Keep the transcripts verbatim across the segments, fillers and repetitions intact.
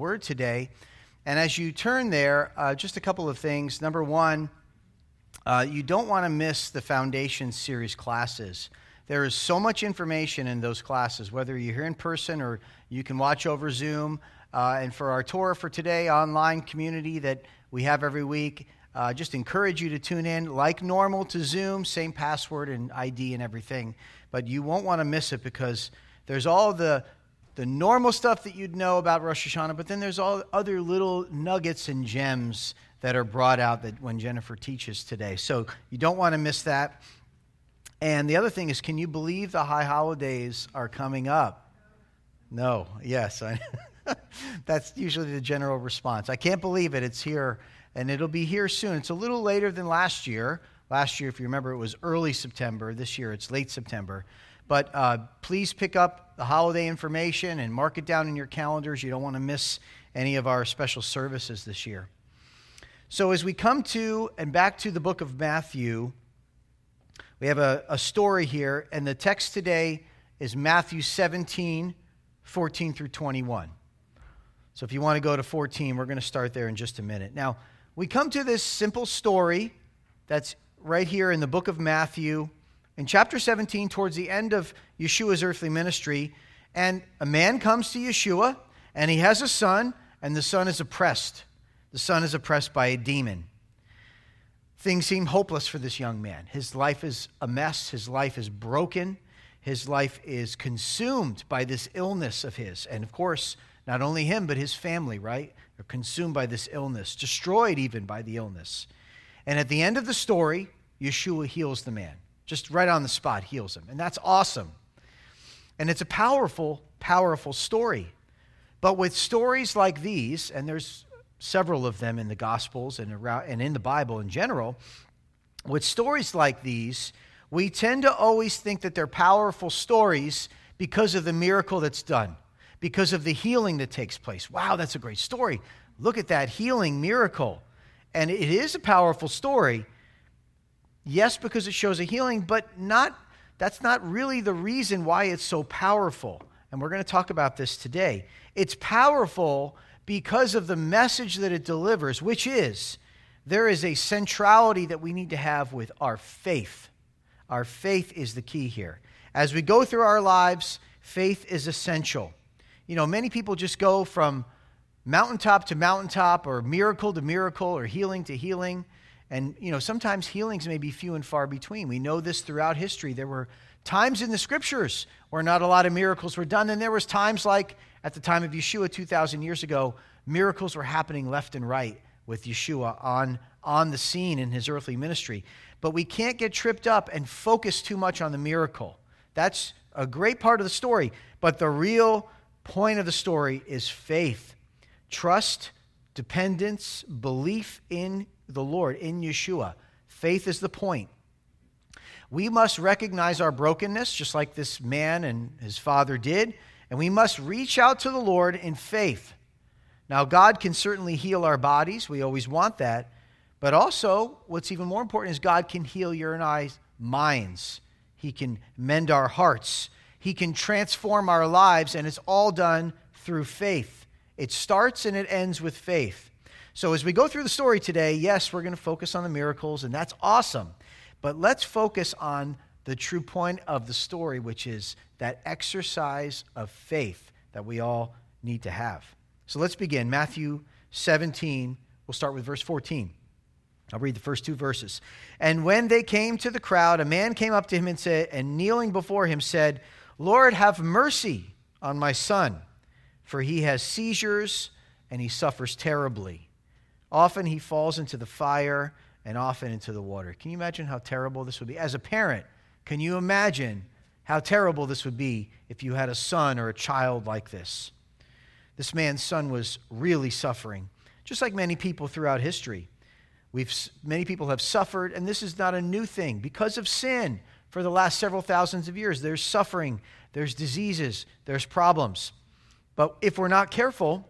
Word today. And as you turn there, uh, just a couple of things. Number one, uh, you don't want to miss the Foundation Series classes. There is so much information in those classes, whether you're here in person or you can watch over Zoom. Uh, and for our Torah for Today online community that we have every week, uh, just encourage you to tune in like normal to Zoom, same password and I D and everything. But you won't want to miss it because there's all the the normal stuff that you'd know about Rosh Hashanah, but then there's all other little nuggets and gems that are brought out that when Jennifer teaches today. So you don't want to miss that. And the other thing is, can you believe the high holidays are coming up? No. Yes. I, that's usually the general response. I can't believe it. It's here, and it'll be here soon. It's a little later than last year. Last year, if you remember, it was early September. This year, it's late September. But uh, please pick up the holiday information and mark it down in your calendars. You don't want to miss any of our special services this year. So as we come to and back to the book of Matthew, we have a, a story here, and the text today is Matthew seventeen, fourteen through twenty-one. So if you want to go to fourteen, we're going to start there in just a minute. Now, we come to this simple story that's right here in the book of Matthew, in chapter seventeen, towards the end of Yeshua's earthly ministry, and a man comes to Yeshua, and he has a son, and the son is oppressed. The son is oppressed by a demon. Things seem hopeless for this young man. His life is a mess. His life is broken. His life is consumed by this illness of his. And of course, not only him, but his family, right? They're consumed by this illness, destroyed even by the illness. And at the end of the story, Yeshua heals the man. Just right on the spot, heals him. And that's awesome. And it's a powerful, powerful story. But with stories like these, and there's several of them in the Gospels and around, and in the Bible in general, with stories like these, we tend to always think that they're powerful stories because of the miracle that's done, because of the healing that takes place. Wow, that's a great story. Look at that healing miracle. And it is a powerful story. Yes, because it shows a healing, but not that's not really the reason why it's so powerful. And we're going to talk about this today. It's powerful because of the message that it delivers, which is there is a centrality that we need to have with our faith. Our faith is the key here. As we go through our lives, faith is essential. You know, many people just go from mountaintop to mountaintop, or miracle to miracle, or healing to healing. And, you know, sometimes healings may be few and far between. We know this throughout history. There were times in the scriptures where not a lot of miracles were done. And there was times like at the time of Yeshua two thousand years ago, miracles were happening left and right with Yeshua on, on the scene in his earthly ministry. But we can't get tripped up and focus too much on the miracle. That's a great part of the story. But the real point of the story is faith, trust, dependence, belief in the Lord, in Yeshua. Faith is the point. We must recognize our brokenness, just like this man and his father did, and we must reach out to the Lord in faith. Now, God can certainly heal our bodies. We always want that. But also, what's even more important is God can heal your and I's minds. He can mend our hearts. He can transform our lives, and it's all done through faith. It starts and it ends with faith. So as we go through the story today, yes, we're going to focus on the miracles, and that's awesome. But let's focus on the true point of the story, which is that exercise of faith that we all need to have. So let's begin. Matthew seventeen, we'll start with verse fourteen. I'll read the first two verses. And when they came to the crowd, a man came up to him and said, and kneeling before him said, Lord, have mercy on my son, for he has seizures and he suffers terribly. Often he falls into the fire and often into the water. Can you imagine how terrible this would be? As a parent, can you imagine how terrible this would be if you had a son or a child like this? This man's son was really suffering, just like many people throughout history. We've many people have suffered, and this is not a new thing. Because of sin, for the last several thousands of years, there's suffering, there's diseases, there's problems. But if we're not careful,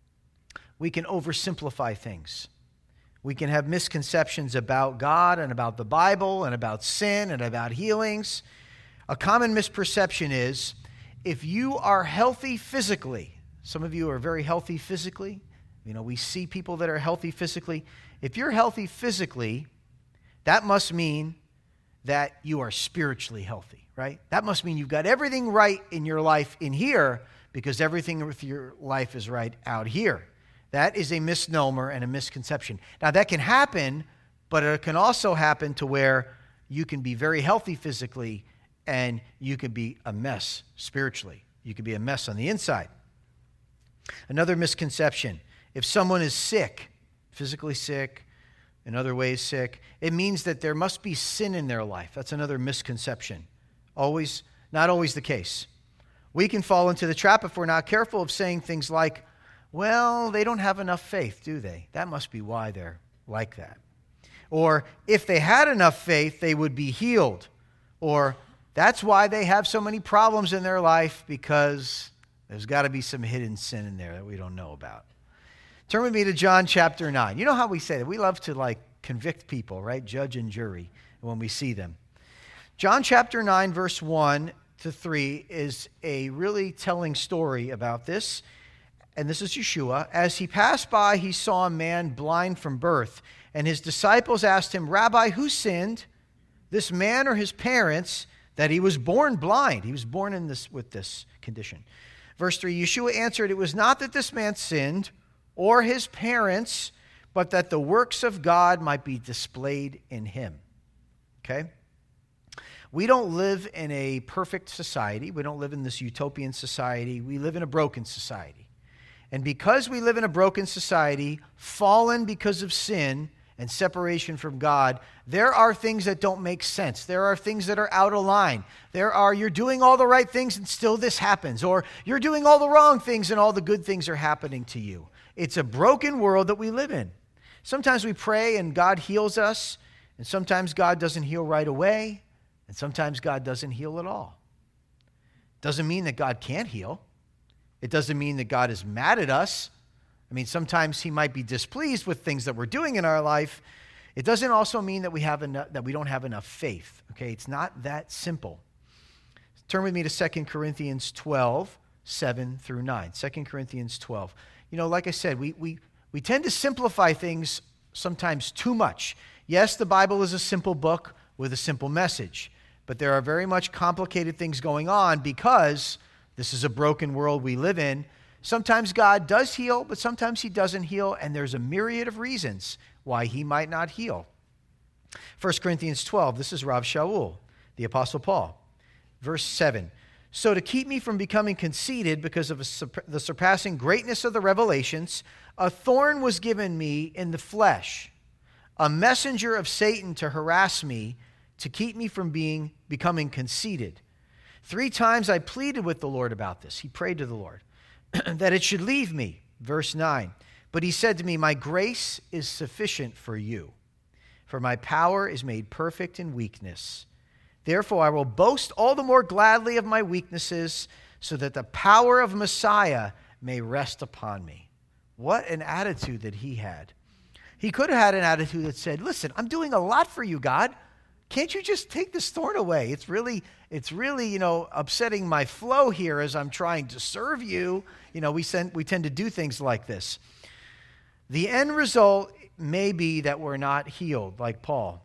we can oversimplify things. We can have misconceptions about God and about the Bible and about sin and about healings. A common misperception is if you are healthy physically, Some of you are very healthy physically. You know, we see people that are healthy physically. If you're healthy physically, that must mean that you are spiritually healthy, right? That must mean you've got everything right in your life in here because everything with your life is right out here. That is a misnomer and a misconception. Now, that can happen, but it can also happen to where you can be very healthy physically and you can be a mess spiritually. You can be a mess on the inside. Another misconception, if someone is sick, physically sick, in other ways sick, it means that there must be sin in their life. That's another misconception. Always, not always the case. We can fall into the trap if we're not careful of saying things like, well, they don't have enough faith, do they? That must be why they're like that. Or if they had enough faith, they would be healed. Or that's why they have so many problems in their life, because there's got to be some hidden sin in there that we don't know about. Turn with me to John chapter nine. You know how we say that? We love to like convict people, right? Judge and jury when we see them. John chapter nine, verse one to three is a really telling story about this. And this is Yeshua. As he passed by, he saw a man blind from birth. And his disciples asked him, Rabbi, who sinned, this man or his parents, that he was born blind? He was born in this with this condition. Verse three, Yeshua answered, it was not that this man sinned or his parents, but that the works of God might be displayed in him. Okay? We don't live in a perfect society. We don't live in this utopian society. We live in a broken society. And because we live in a broken society, fallen because of sin and separation from God, there are things that don't make sense. There are things that are out of line. There are, you're doing all the right things and still this happens. Or you're doing all the wrong things and all the good things are happening to you. It's a broken world that we live in. Sometimes we pray and God heals us, and sometimes God doesn't heal right away, and sometimes God doesn't heal at all. Doesn't mean that God can't heal. It doesn't mean that God is mad at us. I mean, sometimes he might be displeased with things that we're doing in our life. It doesn't also mean that we have enough, that we don't have enough faith. Okay, it's not that simple. Turn with me to Second Corinthians twelve, seven through nine. Second Corinthians twelve. You know, like I said, we, we, we tend to simplify things sometimes too much. Yes, the Bible is a simple book with a simple message, but there are very much complicated things going on because this is a broken world we live in. Sometimes God does heal, but sometimes he doesn't heal, and there's a myriad of reasons why he might not heal. First Corinthians twelve, this is Rav Shaul, the Apostle Paul. Verse seven, so to keep me from becoming conceited because of the surpassing greatness of the revelations, a thorn was given me in the flesh, a messenger of Satan to harass me, to keep me from being becoming conceited. Three times I pleaded with the Lord about this. He prayed to the Lord that it should leave me. Verse nine. But he said to me, my grace is sufficient for you, for my power is made perfect in weakness. Therefore I will boast all the more gladly of my weaknesses, so that the power of Messiah may rest upon me. What an attitude that he had. He could have had an attitude that said, listen, I'm doing a lot for you, God. Can't you just take this thorn away? It's really, it's really, you know, upsetting my flow here as I'm trying to serve you. You know, we send, we tend to do things like this. The end result may be that we're not healed, like Paul.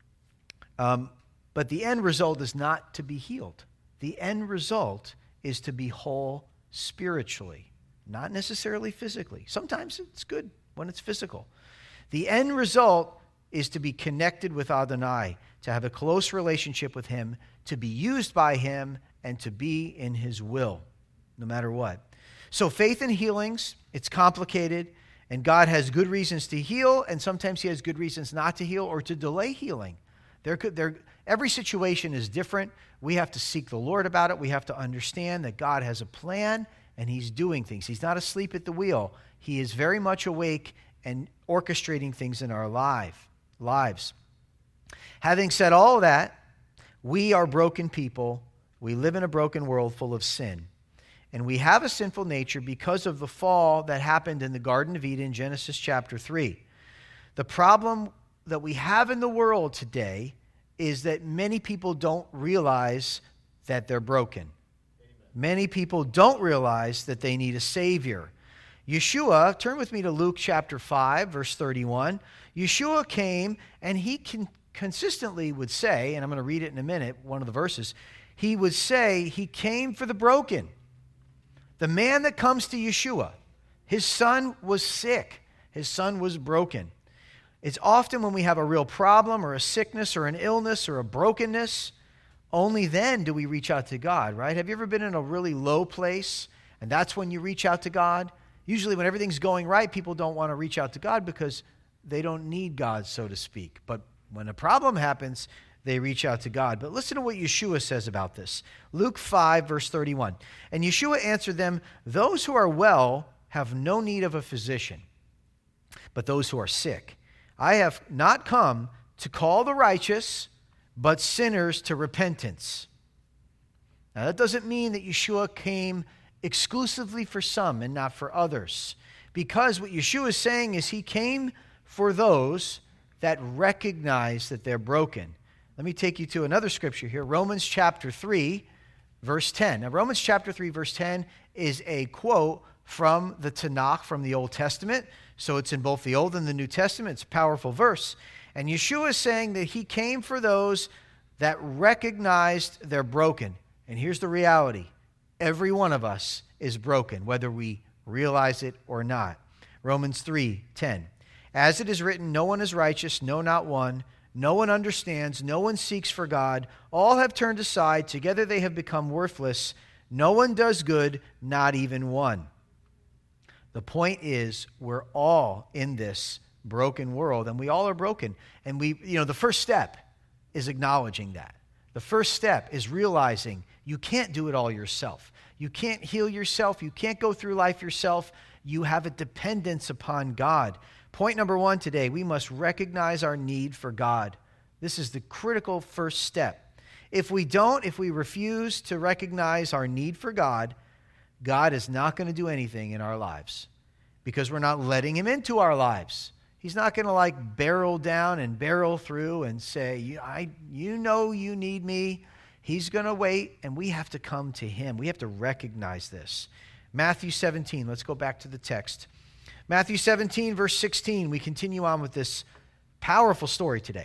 Um, but the end result is not to be healed. The end result is to be whole spiritually, not necessarily physically. Sometimes it's good when it's physical. The end result is to be connected with Adonai, to have a close relationship with him, to be used by him, and to be in his will, no matter what. So faith in healings, it's complicated, and God has good reasons to heal, and sometimes he has good reasons not to heal or to delay healing. There could, there, every situation is different. We have to seek the Lord about it. We have to understand that God has a plan, and he's doing things. He's not asleep at the wheel. He is very much awake and orchestrating things in our life, lives. Having said all that, we are broken people. We live in a broken world full of sin. And we have a sinful nature because of the fall that happened in the Garden of Eden, Genesis chapter three. The problem that we have in the world today is that many people don't realize that they're broken. Amen. Many people don't realize that they need a Savior. Yeshua, turn with me to Luke chapter five, verse thirty-one. Yeshua came, and he con- consistently would say, and I'm going to read it in a minute, one of the verses, he would say he came for the broken. The man that comes to Yeshua, his son was sick. His son was broken. It's often when we have a real problem or a sickness or an illness or a brokenness, only then do we reach out to God, right? Have you ever been in a really low place, and that's when you reach out to God? Usually when everything's going right, people don't want to reach out to God because they don't need God, so to speak. But when a problem happens, they reach out to God. But listen to what Yeshua says about this. Luke five, verse thirty-one. And Yeshua answered them, those who are well have no need of a physician, but those who are sick. I have not come to call the righteous, but sinners to repentance. Now that doesn't mean that Yeshua came exclusively for some and not for others. Because what Yeshua is saying is he came for those that recognize that they're broken. Let me take you to another scripture here, Romans chapter three, verse ten. Now Romans chapter three, verse ten is a quote from the Tanakh, from the Old Testament. So it's in both the Old and the New Testament. It's a powerful verse. And Yeshua is saying that he came for those that recognized they're broken. And here's the reality. Every one of us is broken, whether we realize it or not. Romans three ten. As it is written, no one is righteous, no, not one. No one understands, no one seeks for God. All have turned aside, together they have become worthless. No one does good, not even one. The point is, we're all in this broken world, and we all are broken. And we, you know, the first step is acknowledging that. The first step is realizing you can't do it all yourself. You can't heal yourself. You can't go through life yourself. You have a dependence upon God. Point number one today, we must recognize our need for God. This is the critical first step. If we don't, if we refuse to recognize our need for God, God is not going to do anything in our lives because we're not letting him into our lives. He's not going to like barrel down and barrel through and say, I, you know you need me. He's going to wait, and we have to come to him. We have to recognize this. Matthew seventeen, let's go back to the text. Matthew seventeen, verse sixteen, we continue on with this powerful story today.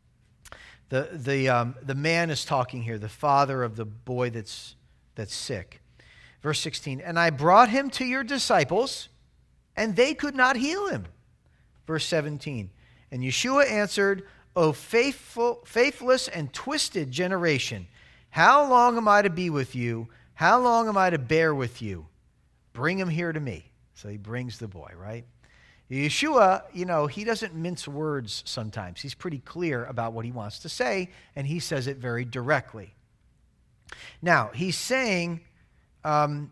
The, the, um, the man is talking here, the father of the boy that's, that's sick. Verse sixteen, and I brought him to your disciples, and they could not heal him. Verse seventeen, and Yeshua answered, O faithful, faithless and twisted generation, how long am I to be with you? How long am I to bear with you? Bring him here to me. So he brings the boy, right? Yeshua, you know, he doesn't mince words sometimes. He's pretty clear about what he wants to say, and he says it very directly. Now, he's saying, um,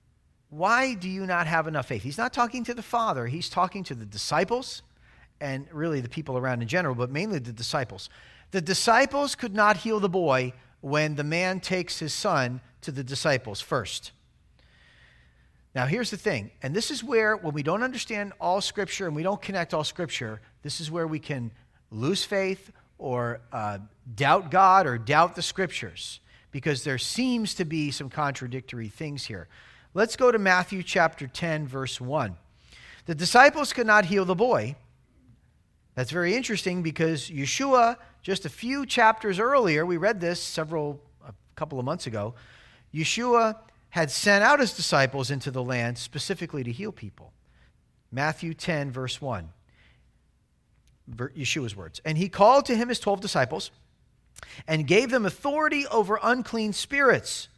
why do you not have enough faith? He's not talking to the Father. He's talking to the disciples and really the people around in general, but mainly the disciples. The disciples could not heal the boy when the man takes his son to the disciples first. Now, here's the thing, and this is where, when we don't understand all Scripture and we don't connect all Scripture, this is where we can lose faith or uh, doubt God or doubt the Scriptures, because there seems to be some contradictory things here. Let's go to Matthew chapter ten, verse one. The disciples could not heal the boy. That's very interesting because Yeshua, just a few chapters earlier, we read this several, a couple of months ago, Yeshua had sent out his disciples into the land specifically to heal people. Matthew ten, verse one. Yeshua's words. And he called to him his twelve disciples and gave them authority over unclean spirits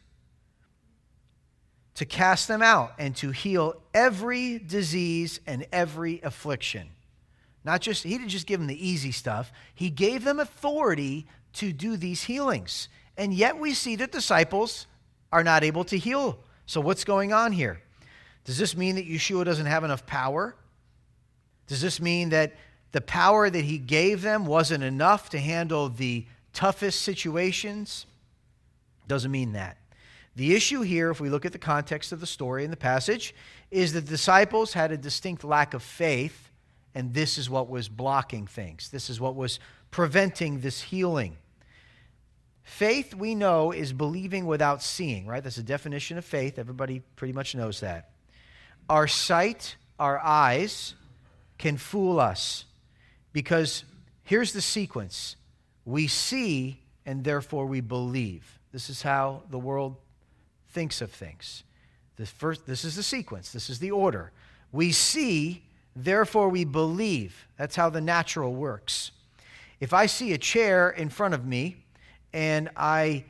to cast them out and to heal every disease and every affliction. Not just, he didn't just give them the easy stuff. He gave them authority to do these healings. And yet we see that disciples are not able to heal. So what's going on here? Does this mean that Yeshua doesn't have enough power? Does this mean that the power that he gave them wasn't enough to handle the toughest situations? Doesn't mean that. The issue here, if we look at the context of the story and the passage, is that the disciples had a distinct lack of faith, and this is what was blocking things. This is what was preventing this healing. Faith, we know, is believing without seeing, right? That's a definition of faith. Everybody pretty much knows that. Our sight, our eyes, can fool us because here's the sequence. We see, and therefore we believe. This is how the world thinks of things. The first, this is the sequence. This is the order. We see, therefore we believe. That's how the natural works. If I see a chair in front of me and I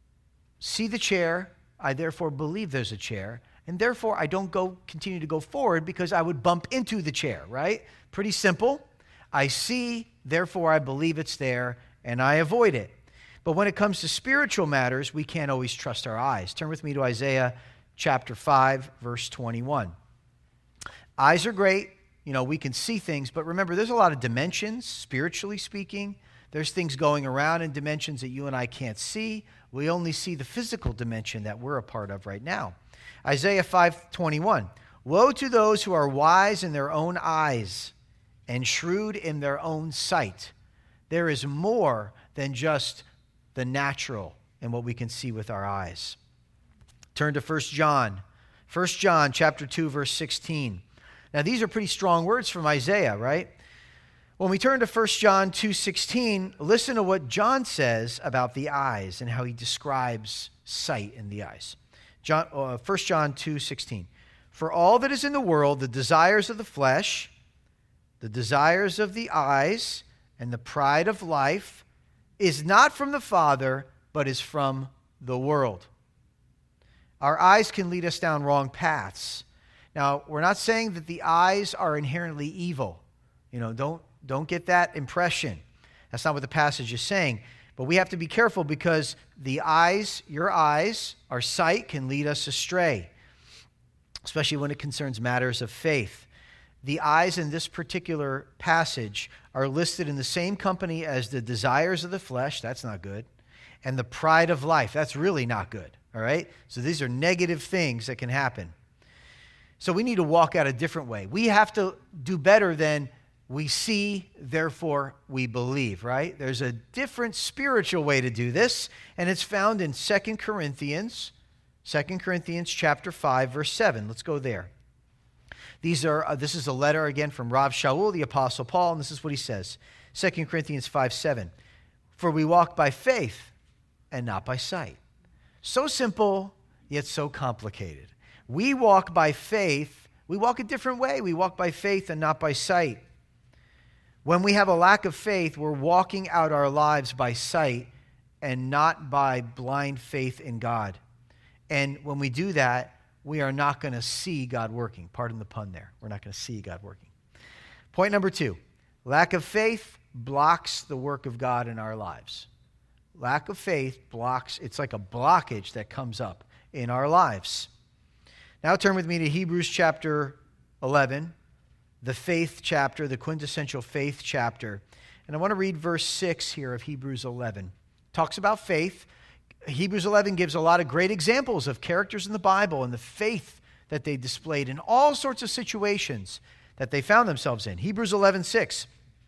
see the chair, I therefore believe there's a chair, and therefore I don't go continue to go forward because I would bump into the chair, right? Pretty simple. I see, therefore I believe it's there, and I avoid it. But when it comes to spiritual matters, we can't always trust our eyes. Turn with me to Isaiah chapter five, verse twenty-one. Eyes are great. You know, we can see things, but remember, there's a lot of dimensions, spiritually speaking. There's things going around in dimensions that you and I can't see. We only see the physical dimension that we're a part of right now. Isaiah five twenty-one. Woe to those who are wise in their own eyes and shrewd in their own sight. There is more than just the natural and what we can see with our eyes. Turn to First John. First John chapter two, verse sixteen. Now, these are pretty strong words from Isaiah, right? When we turn to First John two sixteen, listen to what John says about the eyes and how he describes sight in the eyes. John, uh, First John two sixteen. For all that is in the world, the desires of the flesh, the desires of the eyes, and the pride of life is not from the Father, but is from the world. Our eyes can lead us down wrong paths. Now, we're not saying that the eyes are inherently evil. You know, don't, don't get that impression. That's not what the passage is saying. But we have to be careful because the eyes, your eyes, our sight can lead us astray, especially when it concerns matters of faith. The eyes in this particular passage are listed in the same company as the desires of the flesh. That's not good. And the pride of life. That's really not good. All right? So these are negative things that can happen. So we need to walk out a different way. We have to do better than we see, therefore we believe, right? There's a different spiritual way to do this, and it's found in Second Corinthians, Second Corinthians chapter five, verse seven. Let's go there. These are uh, this is a letter again from Rav Shaul, the Apostle Paul, and this is what he says. Second Corinthians five, seven. For we walk by faith and not by sight. So simple, yet so complicated. We walk by faith. We walk a different way. We walk by faith and not by sight. When we have a lack of faith, we're walking out our lives by sight and not by blind faith in God. And when we do that, we are not going to see God working. Pardon the pun there. We're not going to see God working. Point number two, lack of faith blocks the work of God in our lives. Lack of faith blocks, it's like a blockage that comes up in our lives. Now turn with me to Hebrews chapter eleven, the faith chapter, the quintessential faith chapter. And I want to read verse six here of Hebrews eleven. It talks about faith. Hebrews eleven gives a lot of great examples of characters in the Bible and the faith that they displayed in all sorts of situations that they found themselves in. Hebrews eleven six.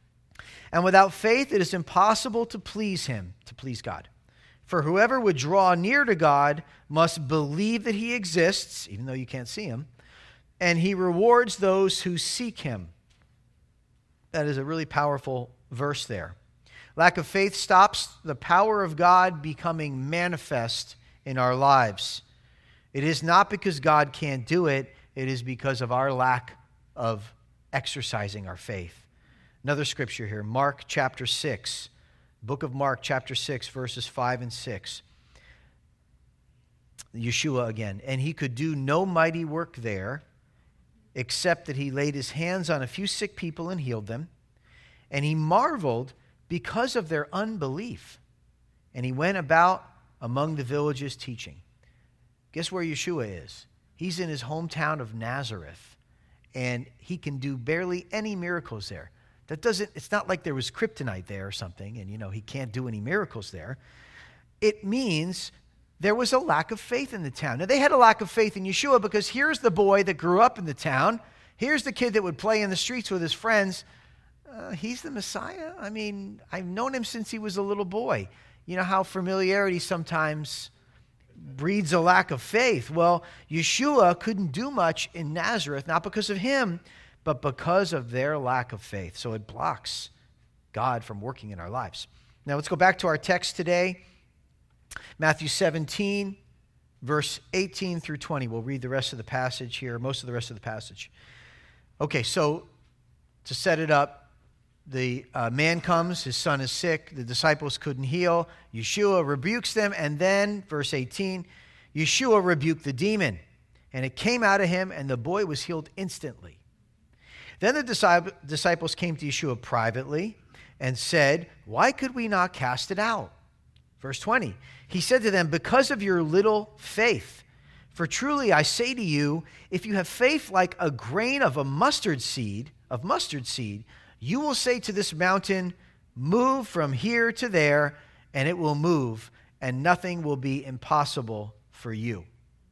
And without faith it is impossible to please him, to please God. For whoever would draw near to God must believe that he exists, even though you can't see him, and he rewards those who seek him. That is a really powerful verse there. Lack of faith stops the power of God becoming manifest in our lives. It is not because God can't do it, it is because of our lack of exercising our faith. Another scripture here, Mark chapter six. Book of Mark, chapter six, verses five and six. Yeshua again. And he could do no mighty work there, except that he laid his hands on a few sick people and healed them. And he marveled because of their unbelief. And he went about among the villages teaching. Guess where Yeshua is? He's in his hometown of Nazareth. And he can do barely any miracles there. That doesn't, it's not like there was kryptonite there or something and, you know, he can't do any miracles there. It means there was a lack of faith in the town. Now, they had a lack of faith in Yeshua because here's the boy that grew up in the town. Here's the kid that would play in the streets with his friends. Uh, he's the Messiah? I mean, I've known him since he was a little boy. you know how familiarity sometimes breeds a lack of faith. Well, Yeshua couldn't do much in Nazareth, not because of him, but because of their lack of faith. So it blocks God from working in our lives. Now let's go back to our text today. Matthew seventeen, verse eighteen through twenty. We'll read the rest of the passage here, most of the rest of the passage. Okay, so to set it up, the uh, man comes, his son is sick, the disciples couldn't heal. Yeshua rebukes them, and then, verse eighteen, Yeshua rebuked the demon, and it came out of him, and the boy was healed instantly. Then the disciples came to Yeshua privately and said, "Why could we not cast it out?" Verse twenty, he said to them, "Because of your little faith. For truly I say to you, if you have faith like a grain of a mustard seed, of mustard seed, you will say to this mountain, 'Move from here to there,' and it will move, and nothing will be impossible for you."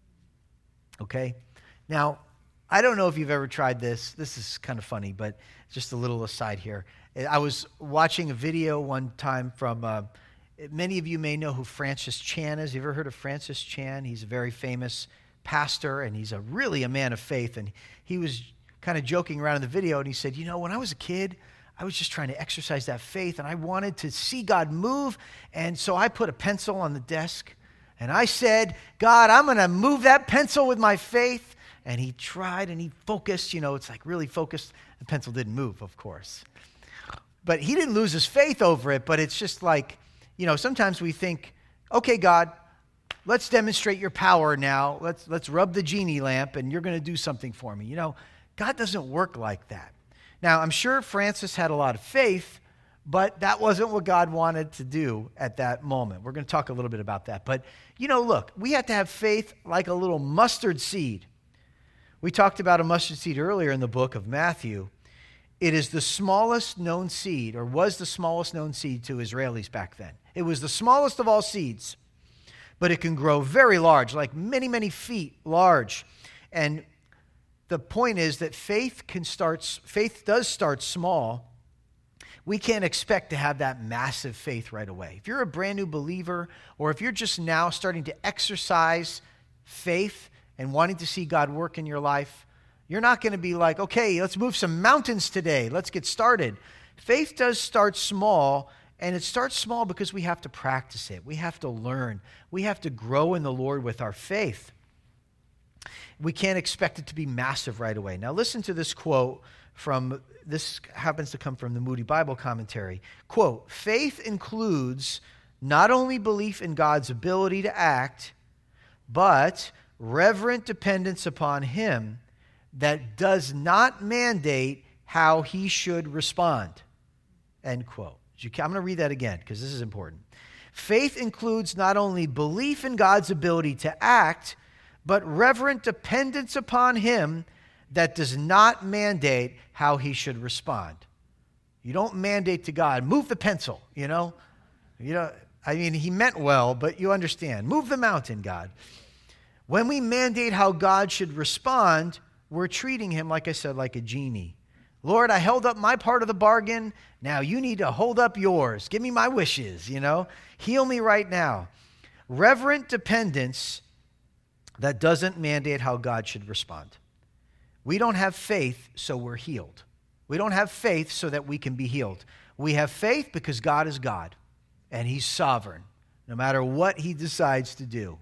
Okay? Now, I don't know if you've ever tried this. This is kind of funny, but just a little aside here. I was watching a video one time from, uh, many of you may know who Francis Chan is. You ever heard of Francis Chan? He's a very famous pastor, and he's a really a man of faith. And he was kind of joking around in the video, and he said, you know, when I was a kid, I was just trying to exercise that faith, and I wanted to see God move, and so I put a pencil on the desk, and I said, God, I'm going to move that pencil with my faith. And he tried, and he focused. You know, it's like really focused. The pencil didn't move, of course. But he didn't lose his faith over it, but it's just like, you know, sometimes we think, okay, God, let's demonstrate your power now. Let's let's rub the genie lamp, and you're going to do something for me. You know, God doesn't work like that. Now, I'm sure Francis had a lot of faith, but that wasn't what God wanted to do at that moment. We're going to talk a little bit about that. But, you know, look, we have to have faith like a little mustard seed. We talked about a mustard seed earlier in the book of Matthew. It is the smallest known seed, or was the smallest known seed to Israelis back then. It was the smallest of all seeds, but it can grow very large, like many, many feet large. And the point is that faith can start, faith does start small. We can't expect to have that massive faith right away. If you're a brand new believer, or if you're just now starting to exercise faith and wanting to see God work in your life, you're not going to be like, okay, let's move some mountains today. Let's get started. Faith does start small, and it starts small because we have to practice it. We have to learn. We have to grow in the Lord with our faith. We can't expect it to be massive right away. Now listen to this quote from, this happens to come from the Moody Bible Commentary. Quote, "Faith includes not only belief in God's ability to act, but reverent dependence upon him that does not mandate how he should respond." End quote. I'm going to read that again because this is important. Faith includes not only belief in God's ability to act, but reverent dependence upon him that does not mandate how he should respond. You don't mandate to God, move the pencil, you know? You know, I mean, he meant well, but you understand. Move the mountain, God. When we mandate how God should respond, we're treating him, like I said, like a genie. Lord, I held up my part of the bargain. Now you need to hold up yours. Give me my wishes, you know. Heal me right now. Reverent dependence that doesn't mandate how God should respond. We don't have faith, so we're healed. We don't have faith so that we can be healed. We have faith because God is God, and he's sovereign, no matter what he decides to do.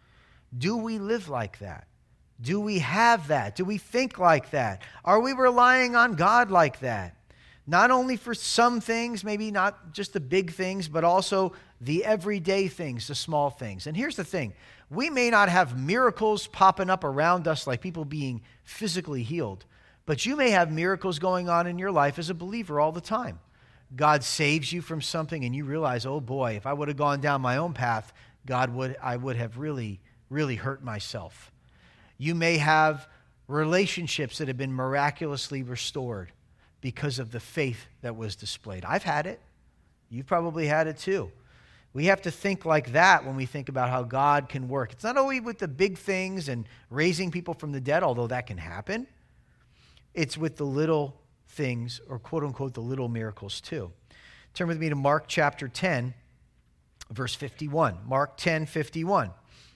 Do we live like that? Do we have that? Do we think like that? Are we relying on God like that? Not only for some things, maybe not just the big things, but also the everyday things, the small things. And here's the thing. We may not have miracles popping up around us like people being physically healed, but you may have miracles going on in your life as a believer all the time. God saves you from something and you realize, oh boy, if I would have gone down my own path, God would, I would have really, really hurt myself. You may have relationships that have been miraculously restored because of the faith that was displayed. I've had it. You've probably had it too. We have to think like that when we think about how God can work. It's not only with the big things and raising people from the dead, although that can happen. It's with the little things, or quote unquote, the little miracles too. Turn with me to Mark chapter ten. verse fifty-one. Mark ten fifty-one.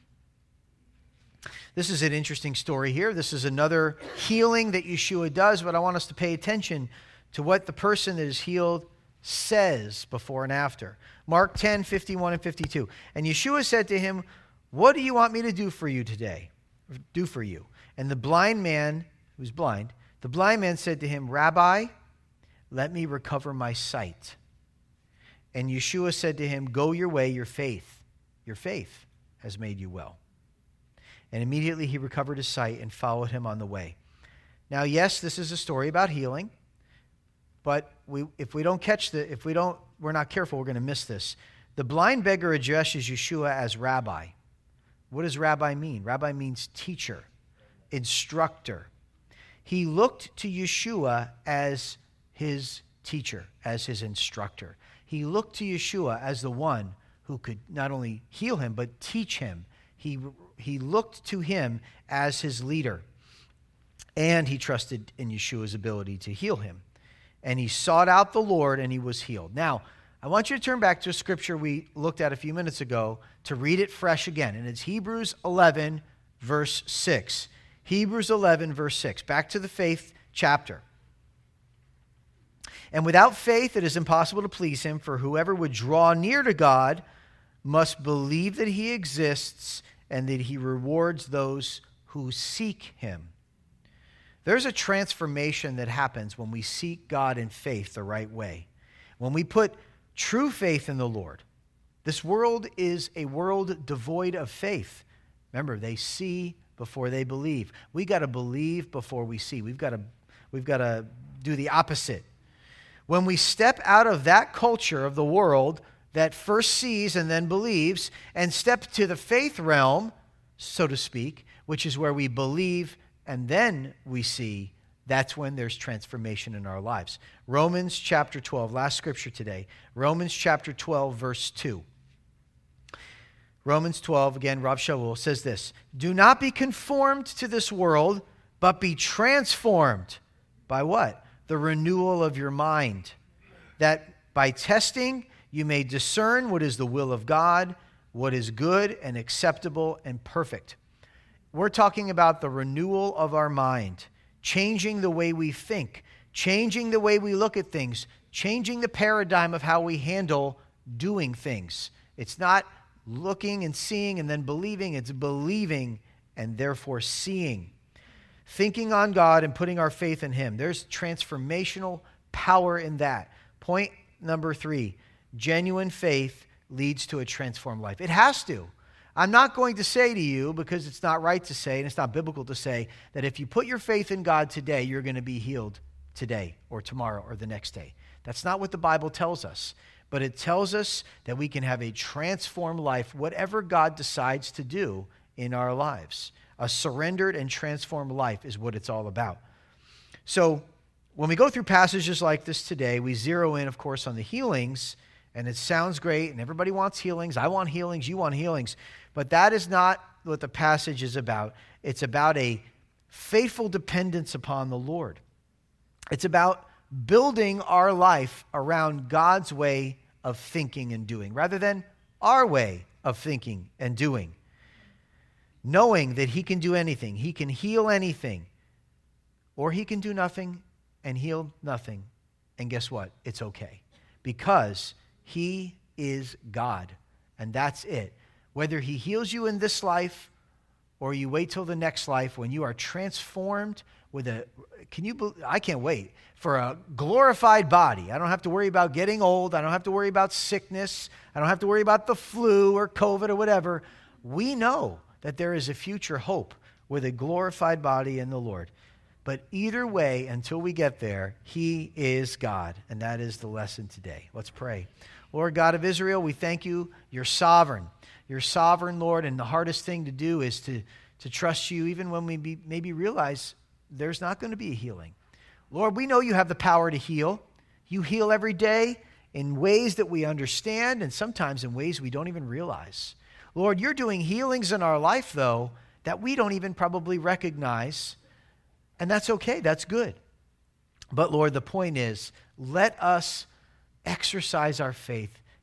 This is an interesting story here. This is another healing that Yeshua does, but I want us to pay attention to what the person that is healed says before and after. Mark ten fifty-one and fifty-two. And Yeshua said to him, "What do you want me to do for you today? Do for you?" And the blind man, who was blind, the blind man said to him, "Rabbi, let me recover my sight." And Yeshua said to him, "Go your way, your faith, your faith has made you well." And immediately he recovered his sight and followed him on the way. Now, yes, this is a story about healing, but we, if we don't catch the, if we don't, we're not careful, we're going to miss this. The blind beggar addresses Yeshua as rabbi. What does rabbi mean? Rabbi means teacher, instructor. He looked to Yeshua as his teacher, as his instructor. He looked to Yeshua as the one who could not only heal him, but teach him. He, he looked to him as his leader. And he trusted in Yeshua's ability to heal him. And he sought out the Lord, and he was healed. Now, I want you to turn back to a scripture we looked at a few minutes ago to read it fresh again. And it's Hebrews eleven, verse six. Hebrews eleven, verse six. Back to the faith chapter. "And without faith it is impossible to please him, for whoever would draw near to God must believe that he exists and that he rewards those who seek him." There's a transformation that happens when we seek God in faith the right way. When we put true faith in the Lord. This world is a world devoid of faith. Remember, they see before they believe. We got to believe before we see. We've got to we've got to do the opposite. When we step out of that culture of the world that first sees and then believes and step to the faith realm, so to speak, which is where we believe and then we see, that's when there's transformation in our lives. Romans chapter twelve, last scripture today. Romans chapter twelve, verse two. Romans twelve, again, Rav Shaul says this, "Do not be conformed to this world, but be transformed." By what? The renewal of your mind. That by testing you may discern what is the will of God, what is good and acceptable and perfect. We're talking about the renewal of our mind. Changing the way we think, changing the way we look at things, changing the paradigm of how we handle doing things. It's not looking and seeing and then believing, it's believing and therefore seeing. Thinking on God and putting our faith in him. There's transformational power in that. Point number three, genuine faith leads to a transformed life. It has to. I'm not going to say to you, because it's not right to say, and it's not biblical to say, that if you put your faith in God today, you're going to be healed today or tomorrow or the next day. That's not what the Bible tells us. But it tells us that we can have a transformed life, whatever God decides to do in our lives. A surrendered and transformed life is what it's all about. So when we go through passages like this today, we zero in, of course, on the healings, and it sounds great, and everybody wants healings. I want healings, you want healings. But that is not what the passage is about. It's about a faithful dependence upon the Lord. It's about building our life around God's way of thinking and doing, rather than our way of thinking and doing. Knowing that he can do anything. He can heal anything. Or he can do nothing and heal nothing. And guess what? It's okay. Because he is God. And that's it. Whether he heals you in this life or you wait till the next life, when you are transformed with a, can you, I can't wait for a glorified body. I don't have to worry about getting old. I don't have to worry about sickness. I don't have to worry about the flu or COVID or whatever. We know that there is a future hope with a glorified body in the Lord. But either way, until we get there, he is God. And that is the lesson today. Let's pray. Lord God of Israel, we thank you. You're sovereign. You're sovereign, Lord, and the hardest thing to do is to, to trust you even when we be, maybe realize there's not going to be a healing. Lord, we know you have the power to heal. You heal every day in ways that we understand and sometimes in ways we don't even realize. Lord, you're doing healings in our life, though, that we don't even probably recognize, and that's okay. That's good. But, Lord, the point is, let us exercise our faith,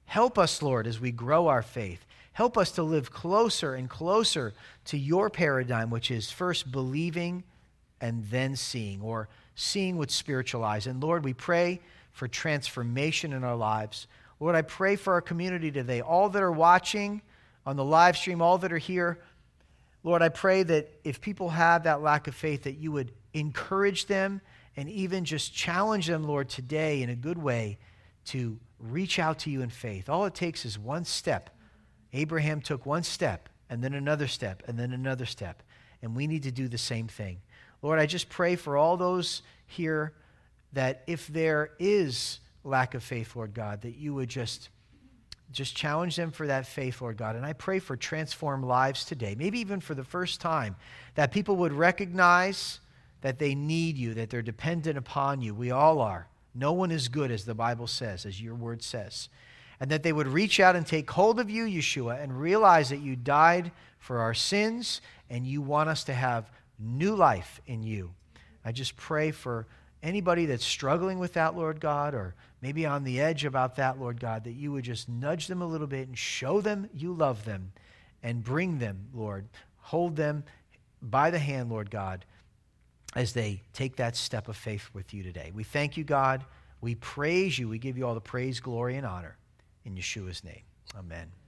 Help us, Lord, as we grow our faith. Help us to live closer and closer to your paradigm, which is first believing and then seeing, or seeing with spiritual eyes. And Lord, we pray for transformation in our lives. Lord, I pray for our community today, all that are watching on the live stream, all that are here. Lord, I pray that if people have that lack of faith, that you would encourage them and even just challenge them, Lord, today in a good way to reach out to you in faith. All it takes is one step. Abraham took one step, and then another step, and then another step. And we need to do the same thing. Lord, I just pray for all those here that if there is lack of faith, Lord God, that you would just, just challenge them for that faith, Lord God. And I pray for transformed lives today, maybe even for the first time, that people would recognize that they need you, that they're dependent upon you. We all are. No one is good, as the Bible says, as your word says. And that they would reach out and take hold of you, Yeshua, and realize that you died for our sins and you want us to have new life in you. I just pray for anybody that's struggling with that, Lord God, or maybe on the edge about that, Lord God, that you would just nudge them a little bit and show them you love them and bring them, Lord. Hold them by the hand, Lord God, as they take that step of faith with you today. We thank you, God. We praise you. We give you all the praise, glory, and honor. In Yeshua's name, amen.